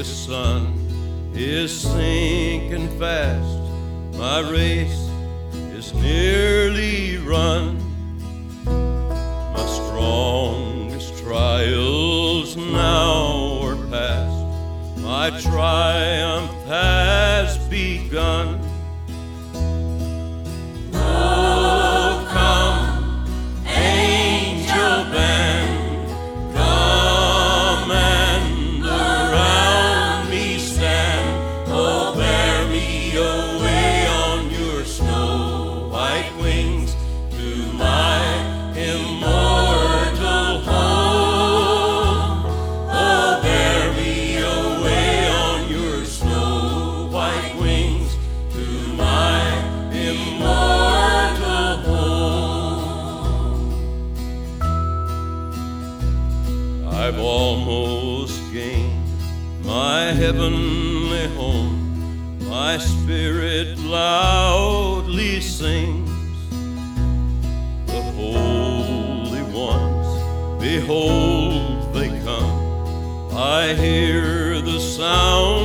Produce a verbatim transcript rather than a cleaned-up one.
glorious sun is sinking fast. My race is nearly run. My strongest trials now are past. My triumph has begun. Oh, come, angel band, come and around me stand. Oh, bear me away on your snow white wings to my immortal home. Oh, bear me away on your snow white wings to my immortal home. I've almost gained my heavenly home. My spirit loudly sings. The holy ones, behold, they come. I hear the sound